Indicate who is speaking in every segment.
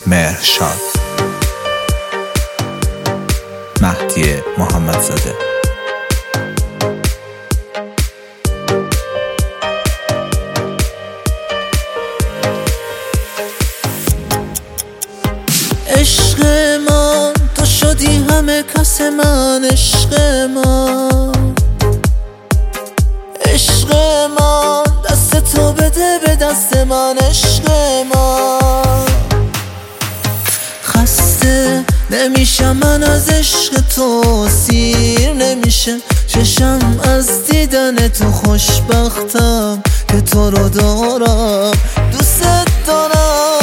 Speaker 1: مهرشاد مهدی محمدزاده.
Speaker 2: عشق من تو شدی همه کس من، عشق من عشق من دست تو بده به دست من، عشق من خسته نمیشم من از عشق تو، سیر نمیشه چشم از دیدن تو، خوشبختم که تو رو دارم، دوست دارم.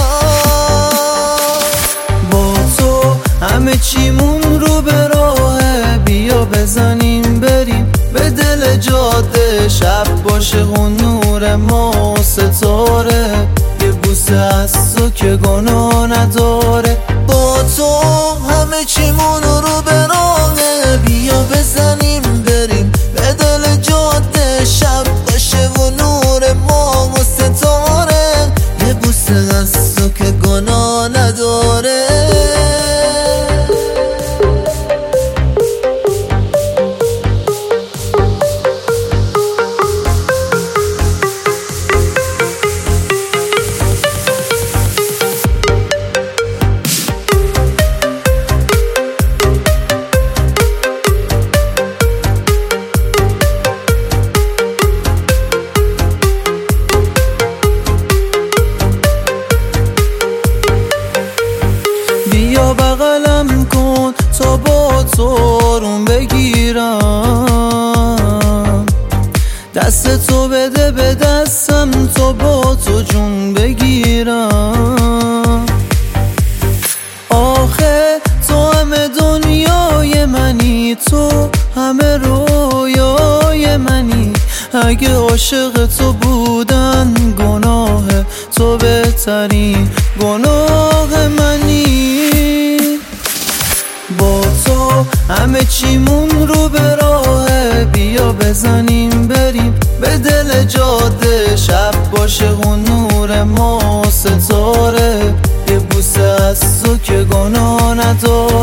Speaker 2: با تو همه چیمون رو به راهه، بیا بزنیم بریم به دل جاده، شب باشه و نور ما ستاره، یه بوسه از تو که گناه نداره. با تو همه چیمون رو به راهه، بیا بزنیم بریم به دل جاده، شب باشه و نور ما ستاره، یه بوسه از تو که گناه نداره. بیا بغلم کن تا با تو آروم بگیرم، دست تو بده به دستم تا با تو جون بگیرم. آخه تو همه دنیای منی، تو همه رویای منی، اگه عاشق تو بودن گناه تو بهترین گناه منی. با تو همه چیمون رو به راهه، بیا بزنیم بریم به دل جاده، شب باشه و نور ما ستاره، یه بوسه از تو که گناه نداره.